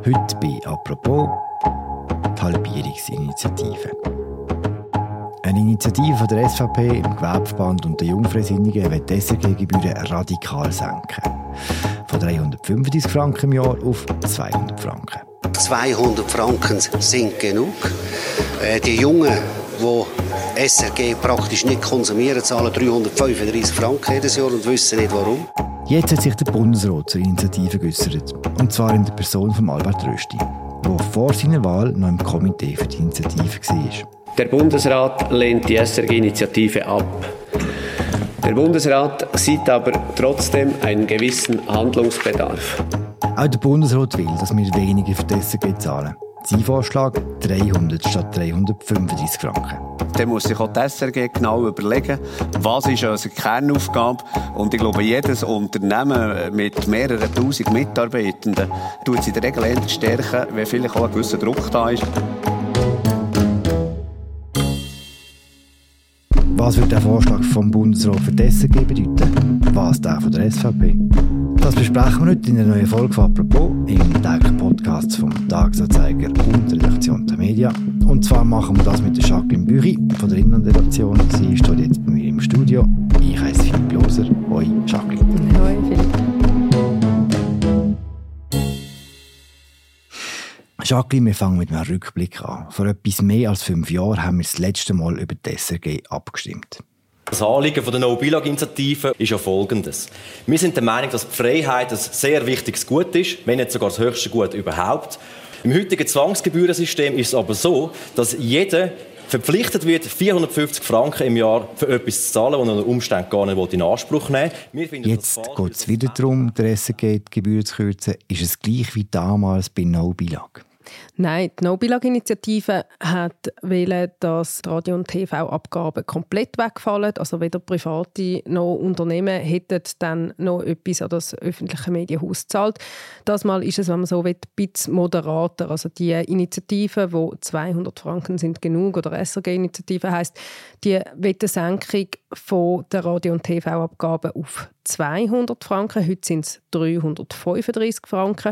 Heute bei «Apropos» die Halbierungsinitiative. Eine Initiative von der SVP, im Gewerbeverband und der Jungfreisinnigen will die SRG-Gebühren radikal senken. Von 335 Franken im Jahr auf 200 Franken. 200 Franken sind genug. Die Jungen, die SRG praktisch nicht konsumieren, zahlen 335 Franken jedes Jahr und wissen nicht warum. Jetzt hat sich der Bundesrat zur Initiative geäussert. Und zwar in der Person von Albert Rösti, der vor seiner Wahl noch im Komitee für die Initiative war. Der Bundesrat lehnt die SRG-Initiative ab. Der Bundesrat sieht aber trotzdem einen gewissen Handlungsbedarf. Auch der Bundesrat will, dass wir weniger für die SRG zahlen. Sein Vorschlag 300 statt 335 Franken. Dann muss sich auch die SRG genau überlegen, was ist unsere Kernaufgabe. Und ich glaube, jedes Unternehmen mit mehreren tausend Mitarbeitenden tut es in der Regel eher stärken, wenn vielleicht auch ein gewisser Druck da ist. Was wird der Vorschlag vom Bundesrat für die SRG bedeuten? Was der von der SVP? Das besprechen wir heute in der neuen Folge von «Apropos» im täglichen Podcast vom «Tagesanzeiger» und der Redaktion der Media. Und zwar machen wir das mit der Jacqueline Büchi von der Inlandredaktion. Sie steht jetzt bei mir im Studio. Ich heiße Philipp Loser. Hoi, Jacqueline. Hoi, Philipp. Jacqueline, wir fangen mit einem Rückblick an. Vor etwas mehr als 5 Jahren haben wir das letzte Mal über die SRG abgestimmt. Das Anliegen der No-Billag-Initiative ist ja folgendes. Wir sind der Meinung, dass die Freiheit ein sehr wichtiges Gut ist, wenn nicht sogar das höchste Gut überhaupt. Im heutigen Zwangsgebührensystem ist es aber so, dass jeder verpflichtet wird, 450 Franken im Jahr für etwas zu zahlen, das er unter Umständen gar nicht in Anspruch nehmen will. Jetzt geht es wieder darum, der SRG die Gebühren zu kürzen. Ist es gleich wie damals bei No-Billag? Nein, die No-Billag-Initiative wollte, dass die Radio- und TV-Abgaben komplett wegfallen. Also weder Private noch Unternehmen hätten dann noch etwas an das öffentliche Medienhaus gezahlt. Das Mal ist es, wenn man so will, ein bisschen moderater. Also die Initiative, wo 200 Franken sind genug, oder SRG-Initiative heisst, die will eine Senkung von der Radio- und TV-Abgaben auf 200 Franken. Heute sind es 335 Franken.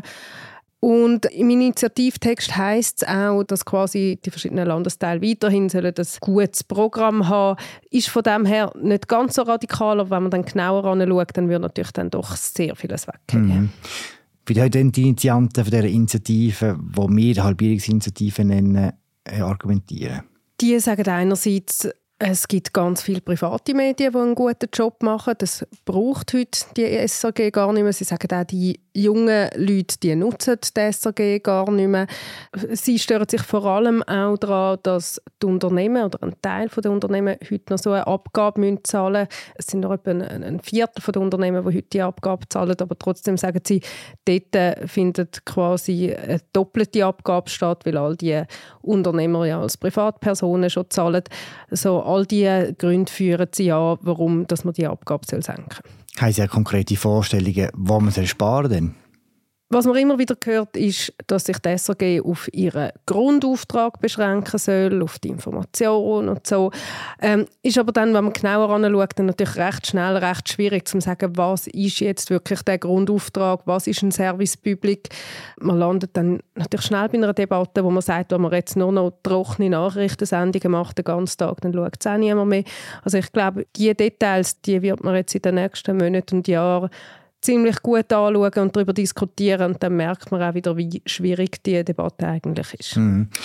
Und im Initiativtext heisst es auch, dass quasi die verschiedenen Landesteile weiterhin ein gutes Programm haben. Ist von dem her nicht ganz so radikal, aber wenn man dann genauer anschaut, dann wird natürlich dann doch sehr vieles weggehen. Wie haben denn die Initianten von dieser Initiative, die wir Halbierungsinitiative nennen, argumentieren? Die sagen einerseits, es gibt ganz viele private Medien, die einen guten Job machen. Das braucht heute die SRG gar nicht mehr. Sie sagen auch, die jungen Leute, die nutzen die SRG gar nicht mehr. Sie stören sich vor allem auch daran, dass die Unternehmen oder ein Teil der Unternehmen heute noch so eine Abgabe zahlen müssen. Es sind noch etwa ein Viertel der Unternehmen, die heute die Abgabe zahlen, aber trotzdem sagen sie, dort findet quasi eine doppelte Abgabe statt, weil all die Unternehmer ja als Privatpersonen schon zahlen. So, all diese Gründe führen sie an, warum dass man die Abgabe senken soll. Haben Sie ja konkrete Vorstellungen, wo man sparen soll? Was man immer wieder hört, ist, dass sich die SRG auf ihren Grundauftrag beschränken soll, auf die Information und so. Ist aber dann, wenn man genauer anschaut, dann natürlich recht schnell, recht schwierig zu sagen, was ist jetzt wirklich der Grundauftrag, was ist ein Service Public. Man landet dann natürlich schnell bei einer Debatte, wo man sagt, wenn man jetzt nur noch trockene Nachrichtensendungen macht den ganzen Tag, dann schaut es auch niemand mehr. Also ich glaube, diese Details, die wird man jetzt in den nächsten Monaten und Jahren ziemlich gut anschauen und darüber diskutieren. Und dann merkt man auch wieder, wie schwierig diese Debatte eigentlich ist.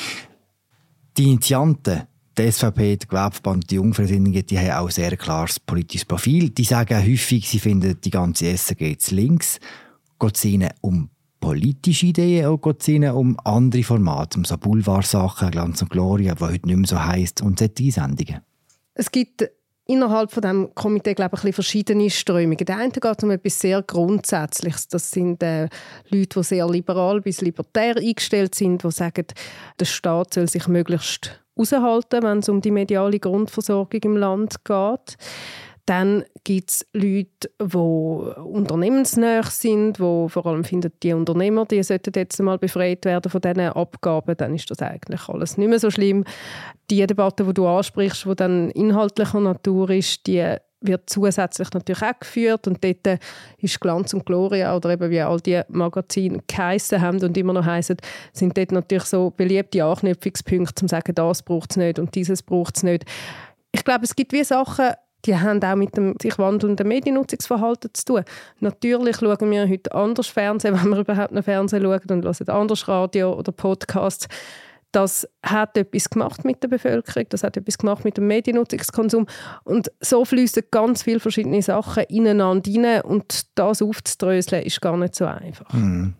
Die Initianten, die SVP, der Gewerbeverband, die Jungfreisinnigen, die haben auch ein sehr klares politisches Profil. Die sagen auch häufig, sie finden die ganze SRG zu links. Geht es ihnen um politische Ideen oder geht es ihnen um andere Formate, um so Boulevardsachen, Glanz und Gloria, die heute nicht mehr so heisst, und solche Sendungen? Es gibt innerhalb von dem Komitee, glaube ich, verschiedene Strömungen. Der eine geht um etwas sehr Grundsätzliches. Das sind Leute, die sehr liberal bis libertär eingestellt sind, die sagen, der Staat soll sich möglichst raushalten, wenn es um die mediale Grundversorgung im Land geht. Dann gibt es Leute, die unternehmensnah sind, die vor allem finden, die Unternehmer, die sollten jetzt einmal befreit werden von diesen Abgaben. Dann ist das eigentlich alles nicht mehr so schlimm. Die Debatte, die du ansprichst, die dann inhaltlicher Natur ist, die wird zusätzlich natürlich auch geführt und dort ist Glanz und Gloria oder eben wie all die Magazine geheissen haben und immer noch heissen, sind dort natürlich so beliebte Anknüpfungspunkte, um zu sagen, das braucht es nicht und dieses braucht es nicht. Ich glaube, es gibt wie Sachen, die haben auch mit dem sich wandelnden Mediennutzungsverhalten zu tun. Natürlich schauen wir heute anders Fernsehen, wenn wir überhaupt noch Fernsehen schauen und hören anders Radio oder Podcasts. Das hat etwas gemacht mit der Bevölkerung, das hat etwas gemacht mit dem Mediennutzungskonsum und so fließen ganz viele verschiedene Sachen ineinander rein und das aufzudröseln ist gar nicht so einfach. Mhm.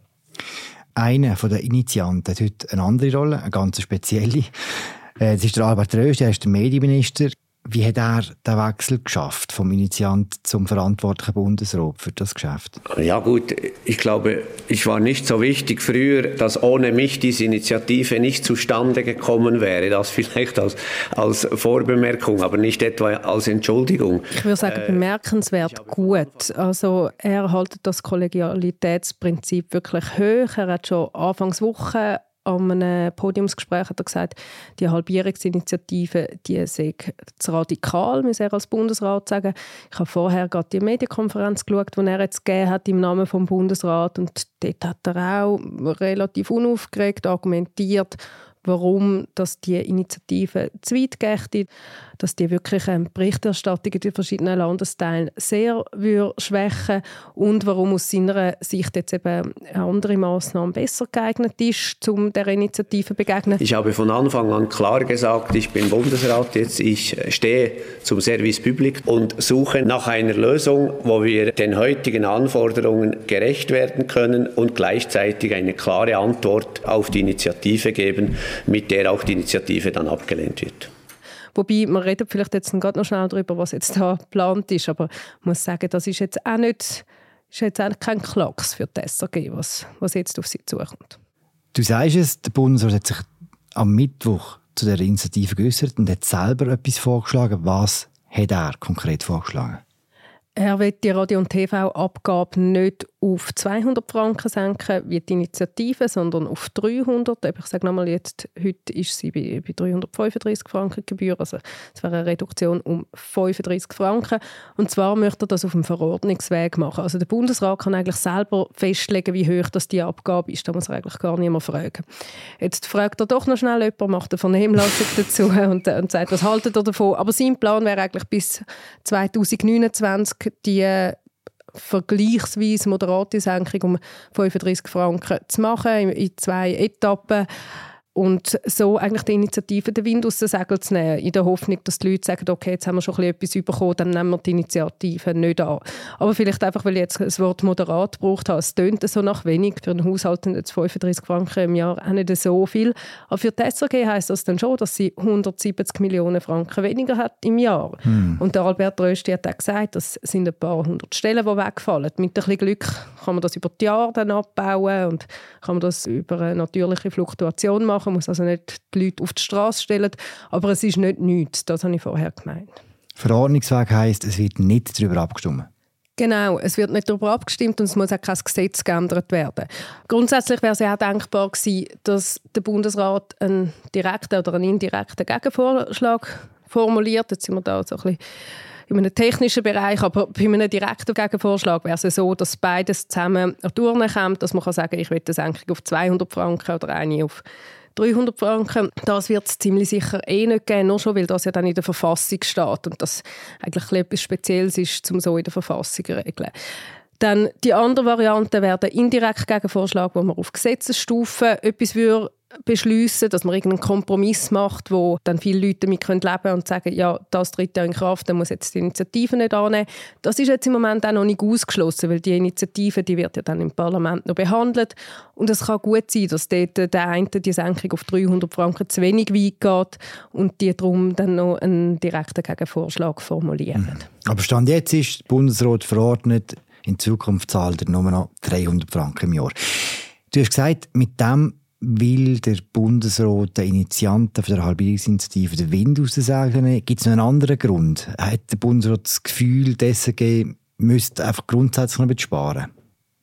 Einer der Initianten hat heute eine andere Rolle, eine ganz spezielle. Das ist der Albert Rösti, er ist der Medienminister. Wie hat er den Wechsel geschafft vom Initiant zum verantwortlichen Bundesrat für das Geschäft? Ja gut, ich glaube, ich war nicht so wichtig früher, dass ohne mich diese Initiative nicht zustande gekommen wäre. Das vielleicht als Vorbemerkung, aber nicht etwa als Entschuldigung. Ich würde sagen, bemerkenswert gut. Also er hält das Kollegialitätsprinzip wirklich hoch. Er hat schon Anfangswoche an einem Podiumsgespräch hat er gesagt, die Halbierungsinitiative, die sei zu radikal, muss er als Bundesrat sagen. Ich habe vorher gerade die Medienkonferenz geschaut, die er jetzt gegeben hat im Namen des Bundesrats und dort hat er auch relativ unaufgeregt argumentiert, warum dass die Initiative zu weit geht, dass die wirklich Berichterstattung in den verschiedenen Landesteilen sehr schwächen und warum aus seiner Sicht jetzt eben eine andere Massnahme besser geeignet ist, um der Initiative zu begegnen. Ich habe von Anfang an klar gesagt, ich bin Bundesrat jetzt, ich stehe zum Service Public und suche nach einer Lösung, wo wir den heutigen Anforderungen gerecht werden können und gleichzeitig eine klare Antwort auf die Initiative geben, mit der auch die Initiative dann abgelehnt wird. Wobei, wir reden vielleicht jetzt gerade noch schnell darüber, was jetzt da geplant ist, aber ich muss sagen, das ist jetzt auch nicht, ist jetzt auch kein Klacks für die SRG, was jetzt auf sie zukommt. Du sagst es, der Bundesrat hat sich am Mittwoch zu der Initiative geäußert und hat selber etwas vorgeschlagen. Was hat er konkret vorgeschlagen? Er will die Radio- und TV-Abgabe nicht auf 200 Franken senken, wie die Initiative, sondern auf 300. Ich sage nochmal jetzt, heute ist sie bei 335 Franken Gebühr. Also es wäre eine Reduktion um 35 Franken. Und zwar möchte er das auf dem Verordnungsweg machen. Also der Bundesrat kann eigentlich selber festlegen, wie hoch das die Abgabe ist. Da muss er eigentlich gar niemand fragen. Jetzt fragt er doch noch schnell jemand, macht eine Vernehmlassung dazu und sagt, was haltet ihr davon? Aber sein Plan wäre eigentlich bis 2029 die vergleichsweise moderate Senkung um 35 Franken zu machen, in 2 Etappen. Und so eigentlich die Initiative den Wind aus den Segeln zu nehmen, in der Hoffnung, dass die Leute sagen, okay, jetzt haben wir schon etwas bekommen, dann nehmen wir die Initiative nicht an. Aber vielleicht einfach, weil ich jetzt das Wort moderat gebraucht habe, es tönt so nach wenig, für einen Haushalt sind jetzt 35 Franken im Jahr auch nicht so viel. Aber für die SRG heisst das dann schon, dass sie 170 Millionen Franken weniger hat im Jahr. Und der Albert Rösti hat auch gesagt, das sind ein paar hundert Stellen, die wegfallen. Mit ein bisschen Glück kann man das über die Jahre dann abbauen und kann man das über eine natürliche Fluktuation machen. Man muss also nicht die Leute auf die Straße stellen. Aber es ist nicht nichts, das habe ich vorher gemeint. Verordnungsweg heisst, es wird nicht darüber abgestimmt. Genau, es wird nicht darüber abgestimmt und es muss auch kein Gesetz geändert werden. Grundsätzlich wäre es ja auch denkbar gewesen, dass der Bundesrat einen direkten oder einen indirekten Gegenvorschlag formuliert. Jetzt sind wir da so ein bisschen in einem technischen Bereich, aber bei einem direkten Gegenvorschlag wäre es so, dass beides zusammen durchkommt, dass man kann sagen, ich will eine Senkung auf 200 Franken oder eine auf 300 Franken. Das wird es ziemlich sicher nicht geben, nur schon, weil das ja dann in der Verfassung steht und das eigentlich etwas Spezielles ist, um so in der Verfassung zu regeln. Dann die andere Variante wäre der indirekte Gegenvorschlag, wo man auf Gesetzesstufe etwas beschliessen, dass man irgendeinen Kompromiss macht, wo dann viele Leute damit leben können und sagen, ja, das tritt ja in Kraft, dann muss jetzt die Initiative nicht annehmen. Das ist jetzt im Moment auch noch nicht ausgeschlossen, weil die Initiative, die wird ja dann im Parlament noch behandelt und es kann gut sein, dass dort der eine die Senkung auf 300 Franken zu wenig weit geht und die darum dann noch einen direkten Gegenvorschlag formulieren. Aber Stand jetzt ist der Bundesrat verordnet, in Zukunft zahlt er nur noch 300 Franken im Jahr. Du hast gesagt, mit dem will der Bundesrat den Initianten der Halbierungsinitiative den Wind aus den Segeln nehmen. Gibt es noch einen anderen Grund? Hat der Bundesrat das Gefühl, die SRG müsste einfach grundsätzlich noch sparen?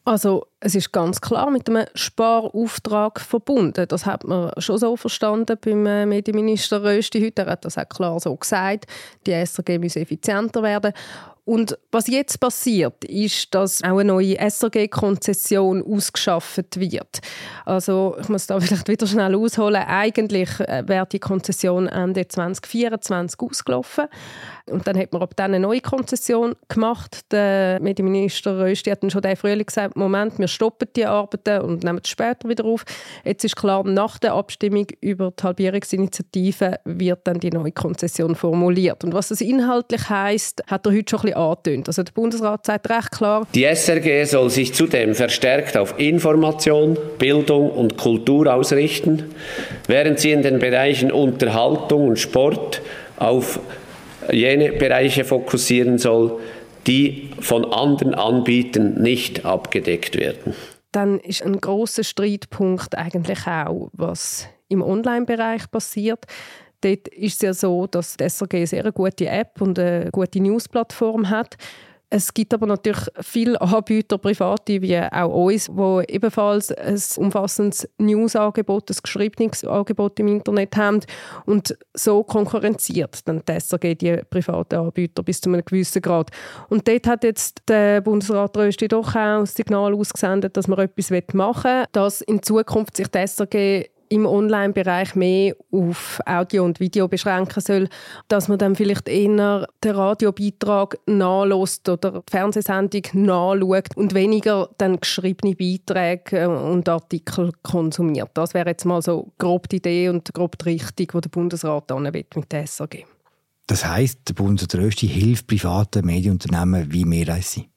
Also es ist ganz klar mit einem Sparauftrag verbunden. Das hat man schon so verstanden beim Medienminister Rösti heute. Er hat das auch klar so gesagt. Die SRG müsse effizienter werden. Und was jetzt passiert, ist, dass auch eine neue SRG-Konzession ausgeschafft wird. Also ich muss da vielleicht wieder schnell ausholen. Eigentlich wäre die Konzession Ende 2024 ausgelaufen. Und dann hat man ab dann eine neue Konzession gemacht. Der Medienminister Rösti hat dann schon den Frühling gesagt, Moment, wir stoppen die Arbeiten und nehmen es später wieder auf. Jetzt ist klar, nach der Abstimmung über die Halbierungsinitiative wird dann die neue Konzession formuliert. Und was das inhaltlich heisst, hat er heute schon ein bisschen angetönt. Also der Bundesrat sagt recht klar, die SRG soll sich zudem verstärkt auf Information, Bildung und Kultur ausrichten, während sie in den Bereichen Unterhaltung und Sport auf jene Bereiche fokussieren soll, die von anderen Anbietern nicht abgedeckt werden. Dann ist ein grosser Streitpunkt eigentlich auch, was im Online-Bereich passiert. Dort ist es ja so, dass die SRG eine sehr gute App und eine gute News-Plattform hat. Es gibt aber natürlich viele Anbieter, private wie auch uns, die ebenfalls ein umfassendes News-Angebot, ein geschriebenes Angebot im Internet haben. Und so konkurrenziert dann die SRG die privaten Anbieter bis zu einem gewissen Grad. Und dort hat jetzt der Bundesrat Rösti doch auch ein Signal ausgesendet, dass man etwas machen will, dass in Zukunft sich die SRG im Online-Bereich mehr auf Audio und Video beschränken soll, dass man dann vielleicht eher den Radiobeitrag nachlässt oder die Fernsehsendung nachschaut und weniger dann geschriebene Beiträge und Artikel konsumiert. Das wäre jetzt mal so grob die Idee und grob die Richtung, die der Bundesrat anwählt mit der SRG. Das heisst, der Bundesrat Rösti hilft privaten Medienunternehmen wie mehr als sie?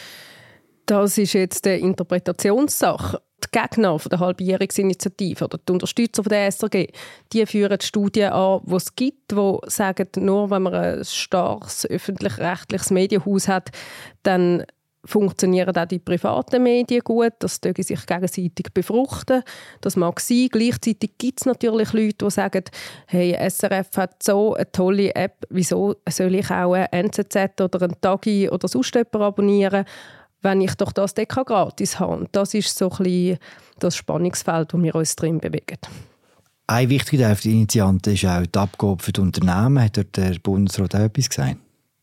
Das ist jetzt eine Interpretationssache. Die Gegner der Halbierungsinitiative oder die Unterstützer der SRG, die führen Studien an, die es gibt, die sagen, nur wenn man ein starkes öffentlich-rechtliches Medienhaus hat, dann funktionieren auch die privaten Medien gut, das dürfen sich gegenseitig befruchten. Das mag sein. Gleichzeitig gibt es natürlich Leute, die sagen, hey, SRF hat so eine tolle App, wieso soll ich auch eine NZZ oder einen Tagi oder sonst jemanden abonnieren, wenn ich doch das gratis habe. Das ist so ein bisschen das Spannungsfeld, wo wir uns drin bewegen. Ein wichtiger Teil der Initianten ist auch die Abgabe für die Unternehmen. Hat dort der Bundesrat auch etwas gesagt?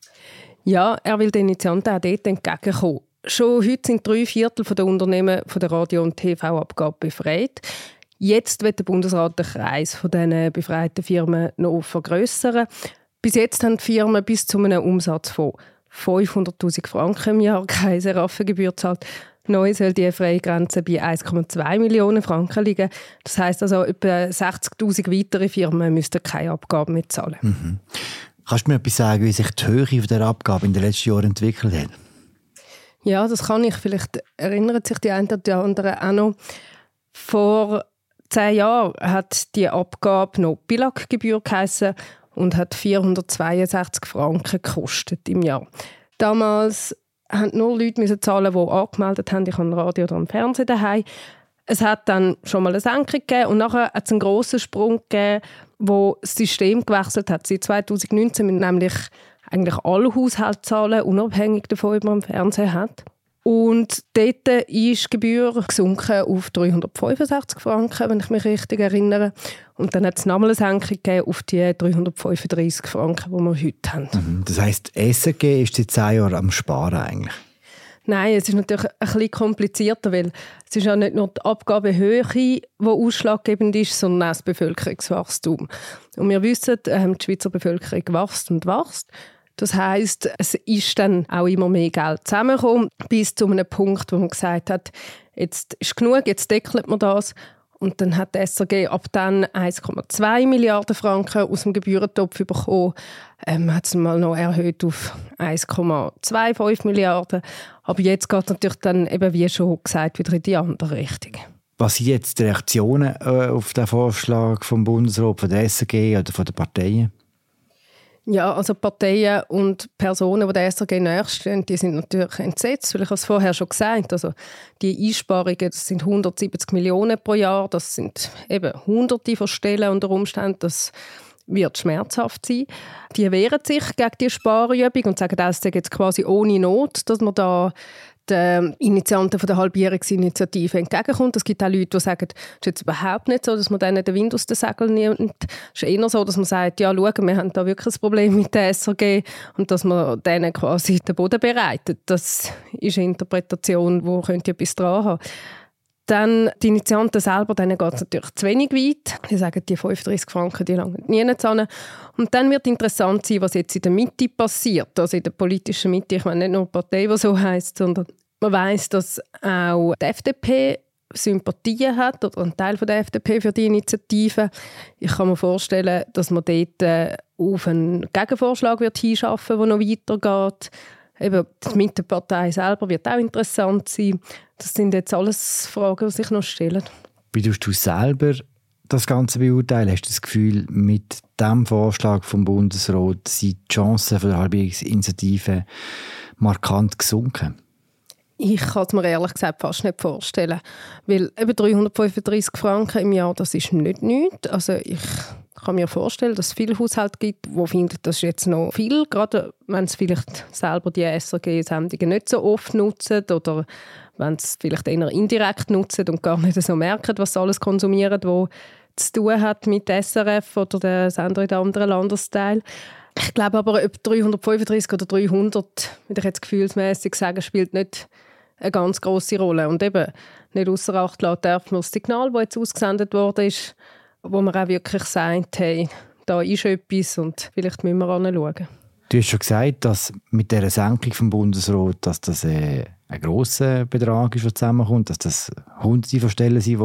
Ja, er will den Initianten auch dort entgegenkommen. Schon heute sind 3/4 der Unternehmen von der Radio- und TV-Abgabe befreit. Jetzt wird der Bundesrat den Kreis von diesen befreiten Firmen noch vergrössern. Bis jetzt haben die Firmen bis zu einem Umsatz von 500'000 Franken im Jahr keine Seraphengebühr gezahlt. Neu soll die Freigrenze bei 1,2 Millionen Franken liegen. Das heisst also, etwa 60'000 weitere Firmen müssten keine Abgaben mehr zahlen. Mhm. Kannst du mir etwas sagen, wie sich die Höhe der Abgabe in den letzten Jahren entwickelt hat? Ja, das kann ich. Vielleicht erinnert sich die einen oder anderen auch noch. Vor 10 Jahren hat die Abgabe noch Bilaggebühr geheissen und hat 462 Franken gekostet im Jahr. Damals mussten nur Leute zahlen, die angemeldet haben, ich habe ein Radio oder ein Fernsehen daheim. Es hat dann schon mal eine Senkung gegeben und nachher hat es einen grossen Sprung gegeben, wo das System gewechselt hat. Seit 2019 müssen nämlich eigentlich alle Haushalte zahlen, unabhängig davon, ob man einen Fernseher hat. Und dort ist die Gebühr gesunken auf 365 Franken, wenn ich mich richtig erinnere. Und dann hat es nochmal eine Senkung gegeben auf die 335 Franken, die wir heute haben. Das heisst, SRG ist seit 10 Jahren am Sparen eigentlich? Nein, es ist natürlich ein bisschen komplizierter, weil es ist ja nicht nur die Abgabehöhe, die ausschlaggebend ist, sondern auch das Bevölkerungswachstum. Und wir wissen, die Schweizer Bevölkerung wächst und wächst. Das heisst, es ist dann auch immer mehr Geld zusammengekommen, bis zu einem Punkt, wo man gesagt hat, jetzt ist genug, jetzt deckelt man das. Und dann hat die SRG ab dann 1,2 Milliarden Franken aus dem Gebührentopf bekommen. Hat es mal noch erhöht auf 1,25 Milliarden. Aber jetzt geht es natürlich dann, eben wie schon gesagt, wieder in die andere Richtung. Was sind jetzt die Reaktionen auf den Vorschlag vom Bundesrat, von der SRG oder von den Parteien? Ja, also Parteien und Personen, die der SRG nächststehen, die sind natürlich entsetzt, weil ich es vorher schon gesagt habe. Also die Einsparungen, das sind 170 Millionen pro Jahr, das sind eben Hunderte von Stellen unter Umständen, das wird schmerzhaft sein. Die wehren sich gegen die Sparübung und sagen, das ist jetzt quasi ohne Not, dass man da den Initianten von der Halbierungsinitiative entgegenkommt. Es gibt auch Leute, die sagen, es ist jetzt überhaupt nicht so, dass man denen den Wind aus den Segeln nimmt. Es ist eher so, dass man sagt, ja, schau, wir haben da wirklich ein Problem mit der SRG und dass man denen quasi den Boden bereitet. Das ist eine Interpretation, die könnte etwas dran haben. Dann die Initianten selber, denen geht es natürlich zu wenig weit. Die sagen, die 35 Franken, die langen nie hin. Und dann wird interessant sein, was jetzt in der Mitte passiert, also in der politischen Mitte. Ich meine nicht nur eine Partei, die so heisst, sondern man weiss, dass auch die FDP Sympathien hat oder ein Teil von der FDP für die Initiative. Ich kann mir vorstellen, dass man dort auf einen Gegenvorschlag wird hinschaffen, der noch weitergeht. Eben, die Mittepartei selber wird auch interessant sein. Das sind jetzt alles Fragen, die sich noch stellen. Wie tust du selber das Ganze beurteilen? Hast du das Gefühl, mit diesem Vorschlag vom Bundesrat sind die Chancen der Halbierungsinitiative markant gesunken? Ich kann es mir ehrlich gesagt fast nicht vorstellen. Weil eben 335 Franken im Jahr, das ist nicht nichts. Also ich kann mir vorstellen, dass es viele Haushalte gibt, die finden, das ist jetzt noch viel, gerade wenn sie vielleicht selber die SRG-Sendungen nicht so oft nutzen oder wenn sie vielleicht eher indirekt nutzen und gar nicht so merken, was sie alles konsumieren, was zu tun hat mit SRF oder den Sender in anderen Landesteilen. Ich glaube aber, ob 335 oder 300, würde ich jetzt gefühlsmässig sagen, spielt nicht eine ganz grosse Rolle. Und eben nicht ausser Acht lassen darf man das Signal, das jetzt ausgesendet worden ist, wo man auch wirklich sagt, hey, da ist etwas und vielleicht müssen wir anschauen. Du hast schon gesagt, dass mit dieser Senkung vom Bundesrat, dass das ein grosser Betrag ist, der zusammenkommt, dass das Hunderte von Stellen sind, die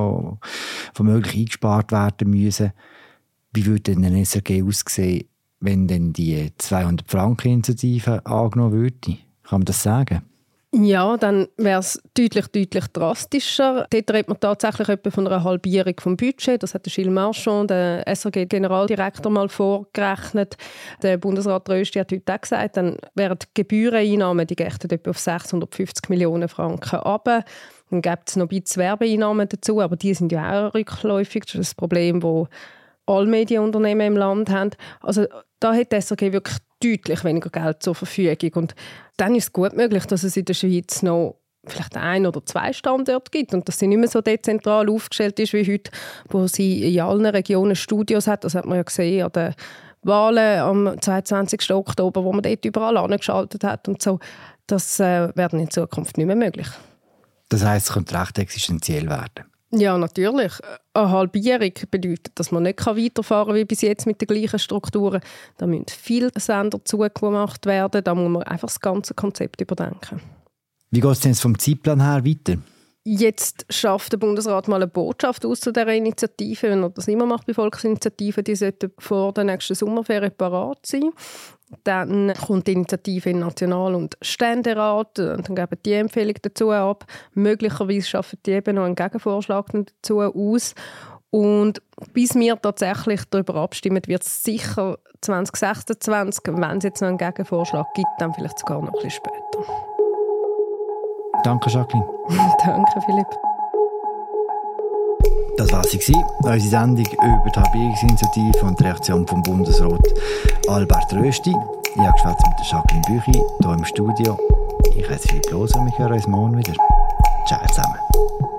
womöglich eingespart werden müssen. Wie würde denn eine SRG aussehen, wenn denn die 200-Franken-Initiative angenommen würde? Kann man das sagen? Ja, dann wäre es deutlich drastischer. Dort redet man tatsächlich etwa von einer Halbierung des Budgets. Das hat der Gilles Marchand, der SRG-Generaldirektor, mal vorgerechnet. Der Bundesrat Rösti hat heute auch gesagt, dann wären die Gebühreneinnahmen, die gehen etwa auf 650 Millionen Franken runter. Dann gibt es noch ein bisschen Werbeeinnahmen dazu, aber die sind ja auch rückläufig. Das ist das Problem, das alle Medienunternehmen im Land haben. Also da hat die SRG wirklich deutlich weniger Geld zur Verfügung. Und dann ist es gut möglich, dass es in der Schweiz noch vielleicht 1 oder 2 Standorte gibt und dass sie nicht mehr so dezentral aufgestellt ist wie heute, wo sie in allen Regionen Studios hat. Das hat man ja gesehen an den Wahlen am 22. Oktober, wo man dort überall angeschaltet hat und so. Das werden in Zukunft nicht mehr möglich. Das heisst, es könnte recht existenziell werden. Ja, natürlich. Eine Halbierung bedeutet, dass man nicht weiterfahren kann wie bis jetzt mit den gleichen Strukturen. Da müssen viele Sender zugemacht werden. Da muss man einfach das ganze Konzept überdenken. Wie geht es denn vom Zeitplan her weiter? Jetzt schafft der Bundesrat mal eine Botschaft aus zu dieser Initiative. Wenn er das immer macht bei Volksinitiativen, die sollten vor der nächsten Sommerferien parat sein. Dann kommt die Initiative in National- und Ständerat, dann geben die Empfehlung dazu ab. Möglicherweise schaffen die eben noch einen Gegenvorschlag dazu aus. Und bis wir tatsächlich darüber abstimmen, wird es sicher 2026, wenn es jetzt noch einen Gegenvorschlag gibt, dann vielleicht sogar noch ein bisschen später. Danke, Jacqueline. Danke, Philipp. Das war sie, unsere Sendung über die Halbierungsinitiative und die Reaktion vom Bundesrat Albert Rösti. Ich habe gesprochen mit Jacqueline Büchi hier im Studio. Ich heiße Philipp Loser und wir hören uns morgen wieder. Ciao zusammen.